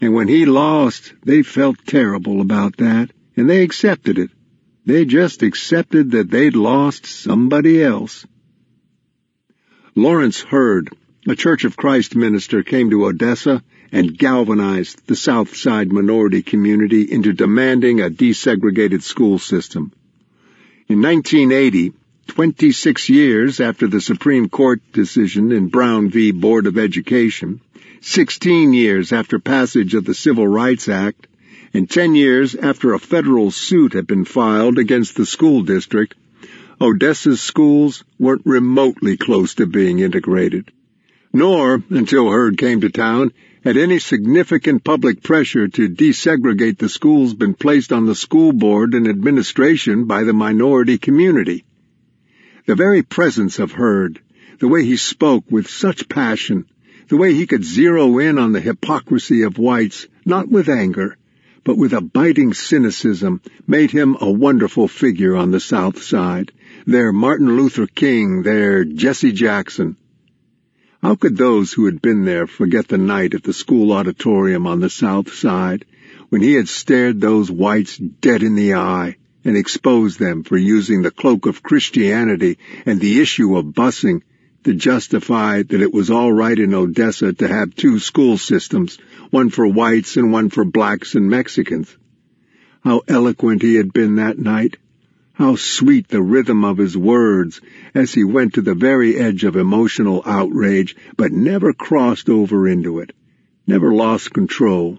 And when he lost, they felt terrible about that, and they accepted it. They just accepted that they'd lost somebody else. Lawrence Hurd, a Church of Christ minister, came to Odessa and galvanized the South Side minority community into demanding a desegregated school system. In 1980, 26 years after the Supreme Court decision in Brown v. Board of Education, 16 years after passage of the Civil Rights Act, and 10 years after a federal suit had been filed against the school district, Odessa's schools weren't remotely close to being integrated. Nor, until Hurd came to town, had any significant public pressure to desegregate the schools been placed on the school board and administration by the minority community. The very presence of Hurd, the way he spoke with such passion, the way he could zero in on the hypocrisy of whites, not with anger, but with a biting cynicism, made him a wonderful figure on the South Side, their Martin Luther King, their Jesse Jackson. How could those who had been there forget the night at the school auditorium on the South Side, when he had stared those whites dead in the eye and exposed them for using the cloak of Christianity and the issue of busing to justify that it was all right in Odessa to have two school systems, one for whites and one for blacks and Mexicans? How eloquent he had been that night! How sweet the rhythm of his words as he went to the very edge of emotional outrage, but never crossed over into it, never lost control.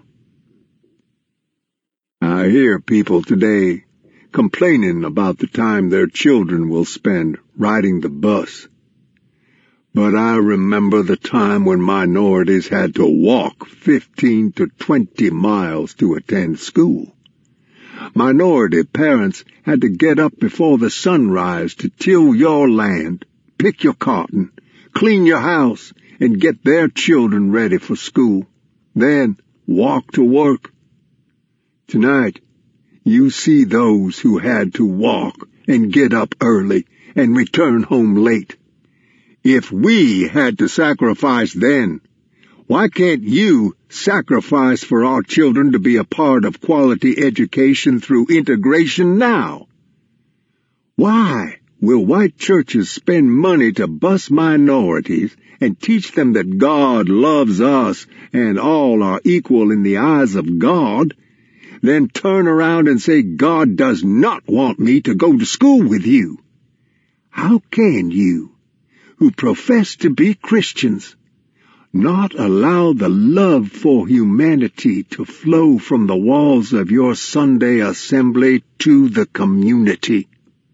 I hear people today complaining about the time their children will spend riding the bus. But I remember the time when minorities had to walk 15 to 20 miles to attend school. Minority parents had to get up before the sunrise to till your land, pick your cotton, clean your house, and get their children ready for school. Then walk to work. Tonight, you see those who had to walk and get up early and return home late. If we had to sacrifice then, why can't you sacrifice for our children to be a part of quality education through integration now? Why will white churches spend money to bus minorities and teach them that God loves us and all are equal in the eyes of God, then turn around and say God does not want me to go to school with you? How can you, who profess to be Christians, not allow the love for humanity to flow from the walls of your Sunday assembly to the community?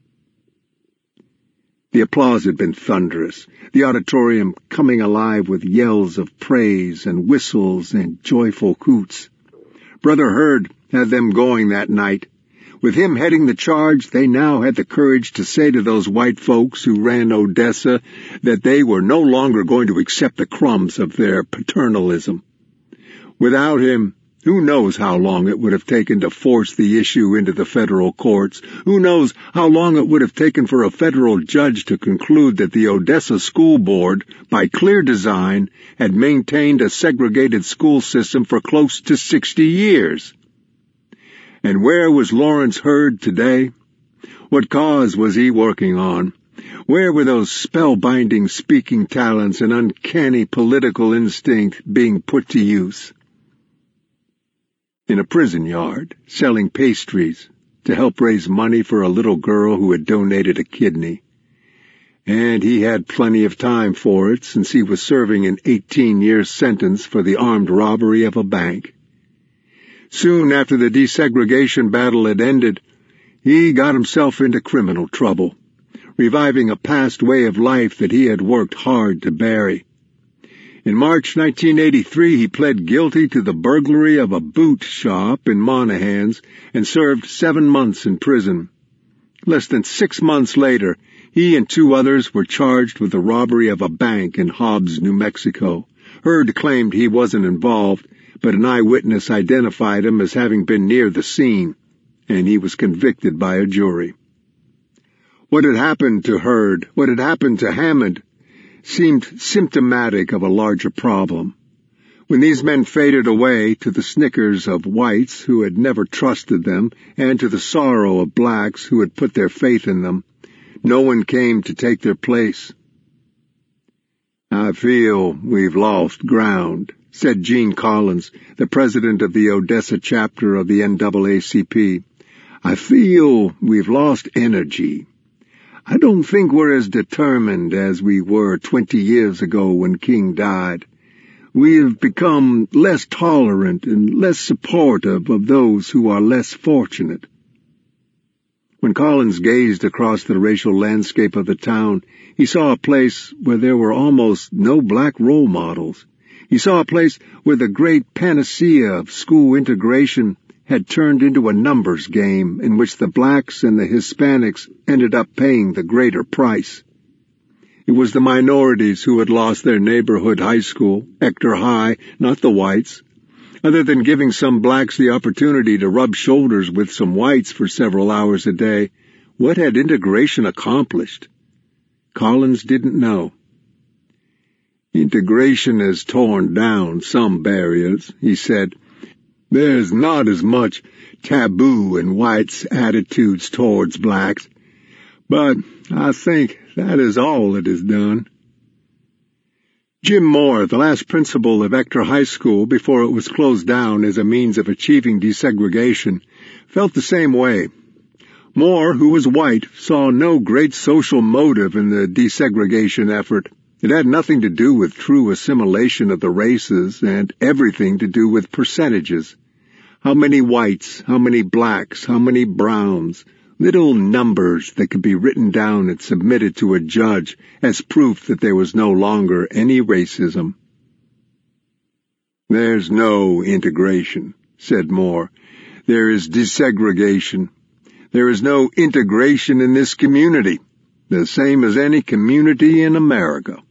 The applause had been thunderous, the auditorium coming alive with yells of praise and whistles and joyful hoots. Brother Hurd had them going that night. With him heading the charge, they now had the courage to say to those white folks who ran Odessa that they were no longer going to accept the crumbs of their paternalism. Without him, who knows how long it would have taken to force the issue into the federal courts? Who knows how long it would have taken for a federal judge to conclude that the Odessa School Board, by clear design, had maintained a segregated school system for close to 60 years? And where was Lawrence Hurd today? What cause was he working on? Where were those spellbinding speaking talents and uncanny political instinct being put to use? In a prison yard, selling pastries to help raise money for a little girl who had donated a kidney. And he had plenty of time for it, since he was serving an 18-year sentence for the armed robbery of a bank. Soon after the desegregation battle had ended, he got himself into criminal trouble, reviving a past way of life that he had worked hard to bury. In March 1983, he pled guilty to the burglary of a boot shop in Monahans and served 7 months in prison. Less than 6 months later, he and 2 others were charged with the robbery of a bank in Hobbs, New Mexico. Hurd claimed he wasn't involved, but an eyewitness identified him as having been near the scene, and he was convicted by a jury. What had happened to Hurd, what had happened to Hammond, seemed symptomatic of a larger problem. When these men faded away to the snickers of whites who had never trusted them and to the sorrow of blacks who had put their faith in them, no one came to take their place. "I feel we've lost ground," said Gene Collins, the president of the Odessa chapter of the NAACP. "I feel we've lost energy. I don't think we're as determined as we were 20 years ago when King died. We have become less tolerant and less supportive of those who are less fortunate." When Collins gazed across the racial landscape of the town, he saw a place where there were almost no black role models. He saw a place where the great panacea of school integration had turned into a numbers game in which the blacks and the Hispanics ended up paying the greater price. It was the minorities who had lost their neighborhood high school, Ector High, not the whites. Other than giving some blacks the opportunity to rub shoulders with some whites for several hours a day, what had integration accomplished? Collins didn't know. "Integration has torn down some barriers," he said. "There's not as much taboo in whites' attitudes towards blacks, but I think that is all it has done." Jim Moore, the last principal of Ector High School before it was closed down as a means of achieving desegregation, felt the same way. Moore, who was white, saw no great social motive in the desegregation effort. It had nothing to do with true assimilation of the races and everything to do with percentages. How many whites, how many blacks, how many browns, little numbers that could be written down and submitted to a judge as proof that there was no longer any racism. "There's no integration," said Moore. "There is desegregation. There is no integration in this community, the same as any community in America."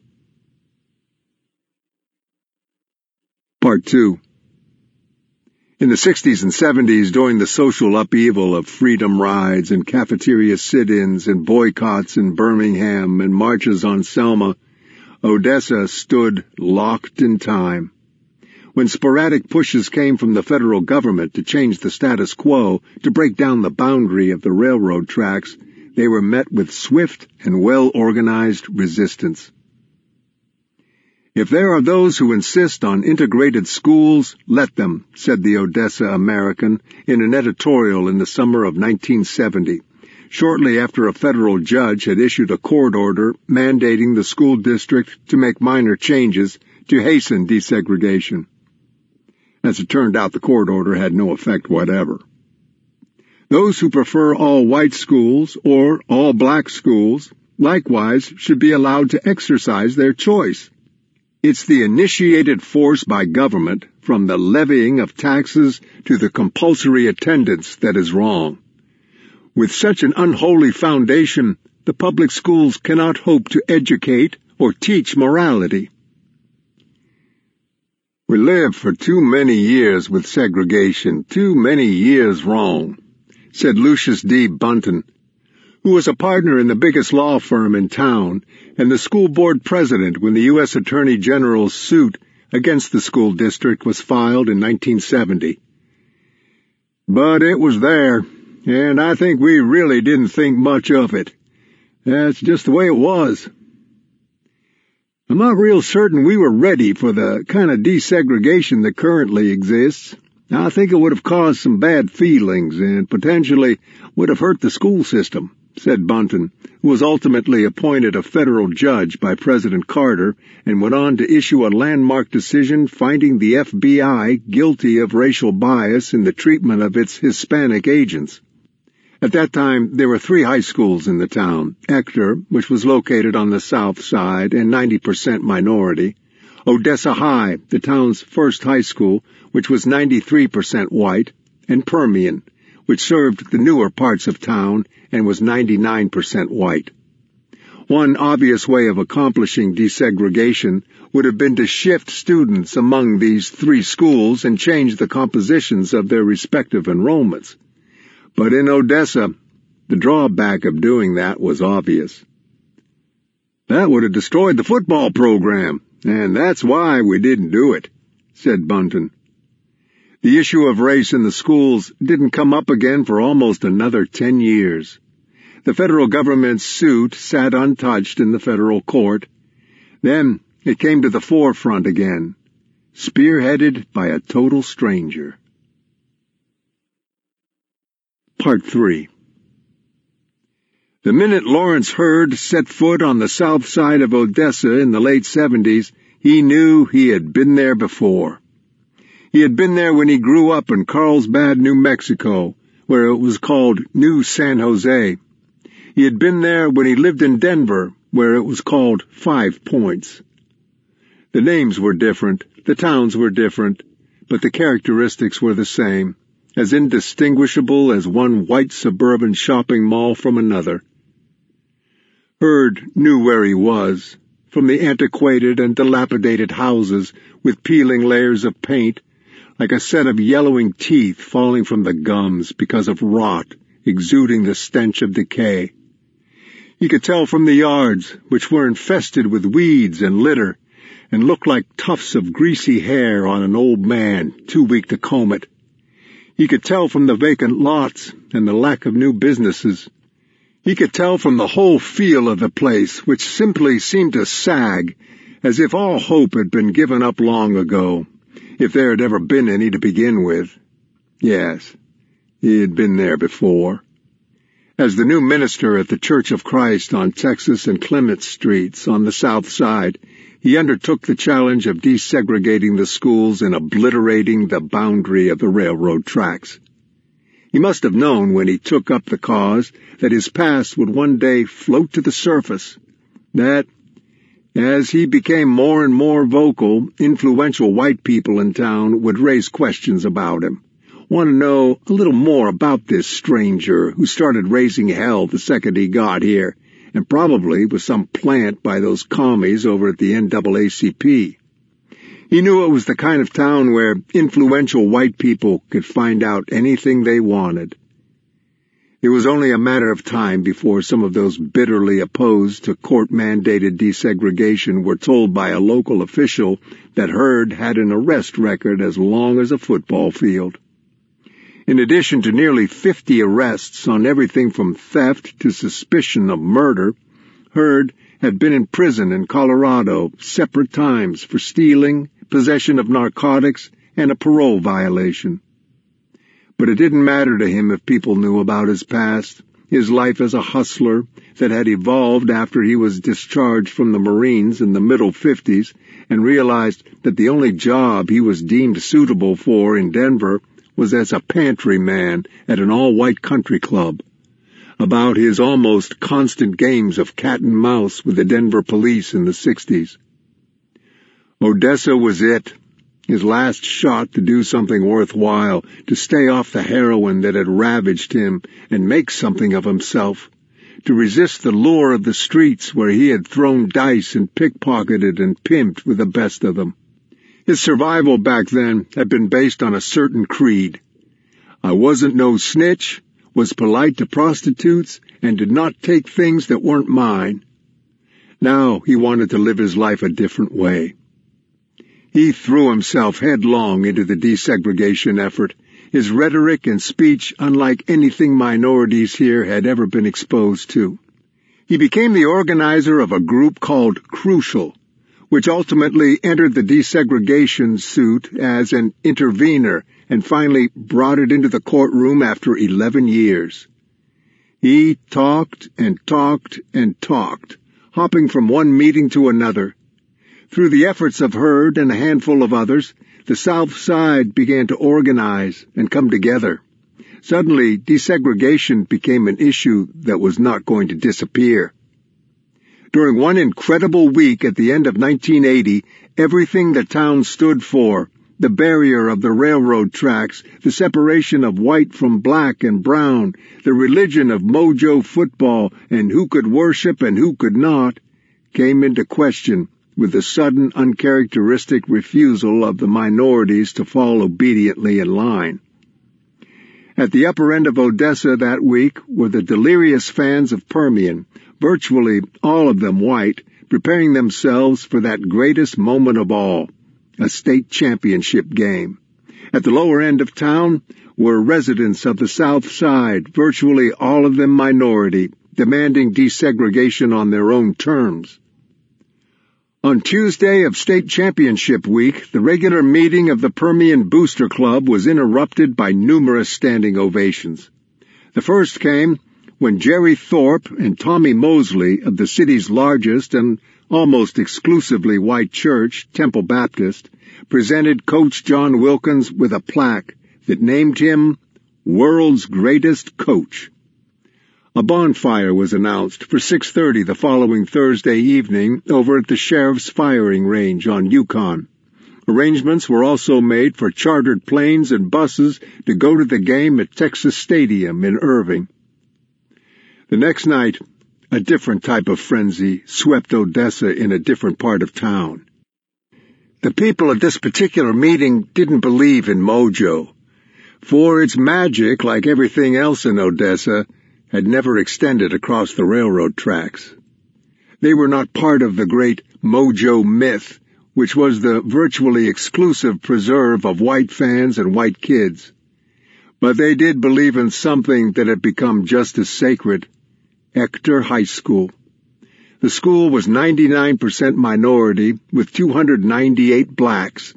Part 2. In the 60s and 70s, during the social upheaval of freedom rides and cafeteria sit-ins and boycotts in Birmingham and marches on Selma, Odessa stood locked in time. When sporadic pushes came from the federal government to change the status quo, to break down the boundary of the railroad tracks, they were met with swift and well-organized resistance. "If there are those who insist on integrated schools, let them," said the Odessa American in an editorial in the summer of 1970, shortly after a federal judge had issued a court order mandating the school district to make minor changes to hasten desegregation. As it turned out, the court order had no effect whatever. "Those who prefer all white schools or all black schools likewise should be allowed to exercise their choice. It's the initiated force by government, from the levying of taxes to the compulsory attendance, that is wrong. With such an unholy foundation, the public schools cannot hope to educate or teach morality." "We lived for too many years with segregation, too many years wrong," said Lucius D. Bunton, who was a partner in the biggest law firm in town and the school board president when the U.S. Attorney General's suit against the school district was filed in 1970. "But it was there, and I think we really didn't think much of it. That's just the way it was. I'm not real certain we were ready for the kind of desegregation that currently exists. I think it would have caused some bad feelings and potentially would have hurt the school system," said Bunton, who was ultimately appointed a federal judge by President Carter and went on to issue a landmark decision finding the FBI guilty of racial bias in the treatment of its Hispanic agents. At that time, there were 3 high schools in the town: Ector, which was located on the south side and 90% minority; Odessa High, the town's first high school, which was 93% white; and Permian, which served the newer parts of town and was 99% white. One obvious way of accomplishing desegregation would have been to shift students among these 3 schools and change the compositions of their respective enrollments. But in Odessa, the drawback of doing that was obvious. "That would have destroyed the football program, and that's why we didn't do it," said Bunton. The issue of race in the schools didn't come up again for almost another 10 years. The federal government's suit sat untouched in the federal court. Then it came to the forefront again, spearheaded by a total stranger. Part 3. The minute Lawrence Hurd set foot on the south side of Odessa in the late 70s, he knew he had been there before. He had been there when he grew up in Carlsbad, New Mexico, where it was called New San Jose. He had been there when he lived in Denver, where it was called 5 Points. The names were different, the towns were different, but the characteristics were the same, as indistinguishable as one white suburban shopping mall from another. Hurd knew where he was, from the antiquated and dilapidated houses with peeling layers of paint, like a set of yellowing teeth falling from the gums because of rot, exuding the stench of decay. He could tell from the yards, which were infested with weeds and litter, and looked like tufts of greasy hair on an old man too weak to comb it. He could tell from the vacant lots and the lack of new businesses. He could tell from the whole feel of the place, which simply seemed to sag, as if all hope had been given up long ago, if there had ever been any to begin with. Yes, he had been there before. As the new minister at the Church of Christ on Texas and Clement Streets on the south side, he undertook the challenge of desegregating the schools and obliterating the boundary of the railroad tracks. He must have known when he took up the cause that his past would one day float to the surface, that, as he became more and more vocal, influential white people in town would raise questions about him, want to know a little more about this stranger who started raising hell the second he got here, and probably was some plant by those commies over at the NAACP. He knew it was the kind of town where influential white people could find out anything they wanted. It was only a matter of time before some of those bitterly opposed to court-mandated desegregation were told by a local official that Hurd had an arrest record as long as a football field. In addition to nearly 50 arrests on everything from theft to suspicion of murder, Hurd had been in prison in Colorado separate times for stealing, possession of narcotics, and a parole violation. But it didn't matter to him if people knew about his past, his life as a hustler that had evolved after he was discharged from the Marines in the middle 50s and realized that the only job he was deemed suitable for in Denver was as a pantry man at an all-white country club, about his almost constant games of cat and mouse with the Denver police in the 60s. Odessa was it, his last shot to do something worthwhile, to stay off the heroin that had ravaged him and make something of himself, to resist the lure of the streets where he had thrown dice and pickpocketed and pimped with the best of them. His survival back then had been based on a certain creed. I wasn't no snitch, was polite to prostitutes, and did not take things that weren't mine. Now he wanted to live his life a different way. He threw himself headlong into the desegregation effort, his rhetoric and speech unlike anything minorities here had ever been exposed to. He became the organizer of a group called Crucial, which ultimately entered the desegregation suit as an intervener and finally brought it into the courtroom after 11 years. He talked and talked and talked, hopping from one meeting to another. Through the efforts of Hurd and a handful of others, the South Side began to organize and come together. Suddenly, desegregation became an issue that was not going to disappear. During one incredible week at the end of 1980, everything the town stood for, the barrier of the railroad tracks, the separation of white from black and brown, the religion of mojo football and who could worship and who could not, came into question with the sudden uncharacteristic refusal of the minorities to fall obediently in line. At the upper end of Odessa that week were the delirious fans of Permian, virtually all of them white, preparing themselves for that greatest moment of all, a state championship game. At the lower end of town were residents of the South Side, virtually all of them minority, demanding desegregation on their own terms. On Tuesday of state championship week, the regular meeting of the Permian Booster Club was interrupted by numerous standing ovations. The first came when Jerry Thorpe and Tommy Mosley of the city's largest and almost exclusively white church, Temple Baptist, presented Coach John Wilkins with a plaque that named him World's Greatest Coach. A bonfire was announced for 6:30 the following Thursday evening over at the Sheriff's Firing Range on Yukon. Arrangements were also made for chartered planes and buses to go to the game at Texas Stadium in Irving. The next night, a different type of frenzy swept Odessa in a different part of town. The people at this particular meeting didn't believe in mojo, for its magic, like everything else in Odessa, had never extended across the railroad tracks. They were not part of the great mojo myth, which was the virtually exclusive preserve of white fans and white kids. But they did believe in something that had become just as sacred, Ector High School. The school was 99% minority, with 298 blacks,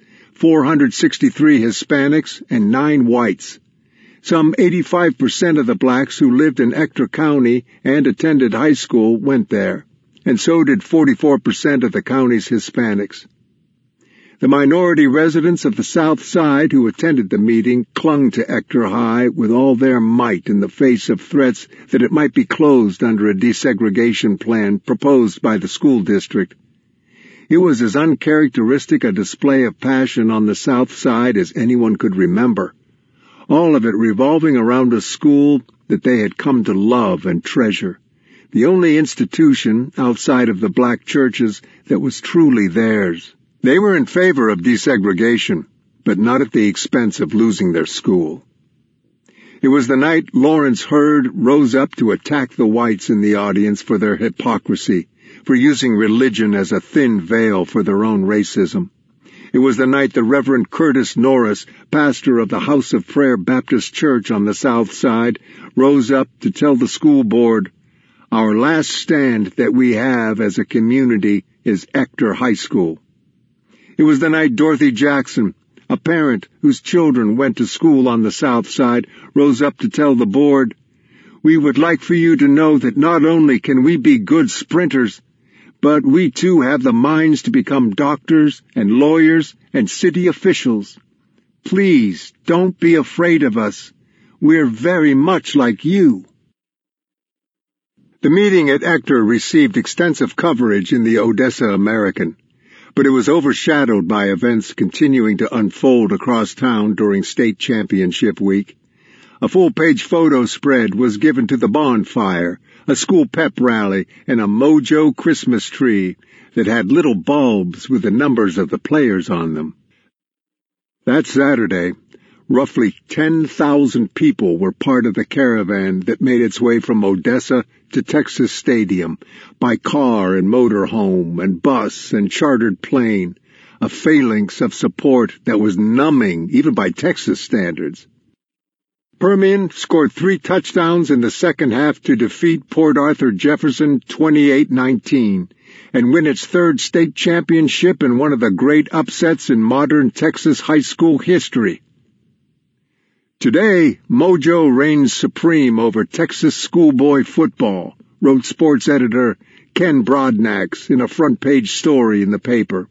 463 Hispanics, and 9 whites. Some 85% of the blacks who lived in Ector County and attended high school went there, and so did 44% of the county's Hispanics. The minority residents of the South Side who attended the meeting clung to Ector High with all their might in the face of threats that it might be closed under a desegregation plan proposed by the school district. It was as uncharacteristic a display of passion on the South Side as anyone could remember, all of it revolving around a school that they had come to love and treasure, the only institution outside of the black churches that was truly theirs. They were in favor of desegregation, but not at the expense of losing their school. It was the night Lawrence Hurd rose up to attack the whites in the audience for their hypocrisy, for using religion as a thin veil for their own racism. It was the night the Reverend Curtis Norris, pastor of the House of Prayer Baptist Church on the South Side, rose up to tell the school board, "Our last stand that we have as a community is Ector High School." It was the night Dorothy Jackson, a parent whose children went to school on the South Side, rose up to tell the board, "We would like for you to know that not only can we be good sprinters, but we too have the minds to become doctors and lawyers and city officials. Please don't be afraid of us. We're very much like you." The meeting at Ector received extensive coverage in the Odessa American, but it was overshadowed by events continuing to unfold across town during state championship week. A full-page photo spread was given to the bonfire, a school pep rally, and a mojo Christmas tree that had little bulbs with the numbers of the players on them. That Saturday, roughly 10,000 people were part of the caravan that made its way from Odessa to Texas Stadium by car and motorhome and bus and chartered plane, a phalanx of support that was numbing even by Texas standards. Permian scored 3 touchdowns in the second half to defeat Port Arthur Jefferson 28-19 and win its 3rd state championship in one of the great upsets in modern Texas high school history. Today, mojo reigns supreme over Texas schoolboy football, wrote sports editor Ken Brodnax in a front-page story in the paper.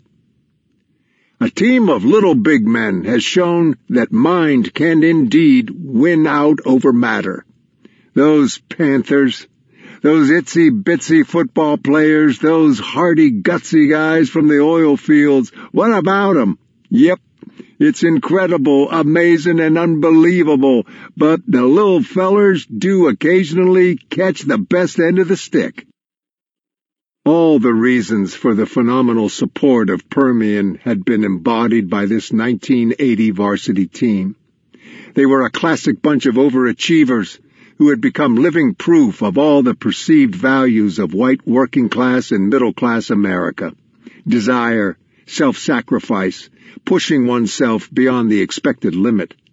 A team of little big men has shown that mind can indeed win out over matter. Those Panthers, those itsy-bitsy football players, those hardy, gutsy guys from the oil fields, what about them? Yep, it's incredible, amazing, and unbelievable, but the little fellers do occasionally catch the best end of the stick. All the reasons for the phenomenal support of Permian had been embodied by this 1980 varsity team. They were a classic bunch of overachievers who had become living proof of all the perceived values of white working-class and middle-class America: desire, self-sacrifice, pushing oneself beyond the expected limit.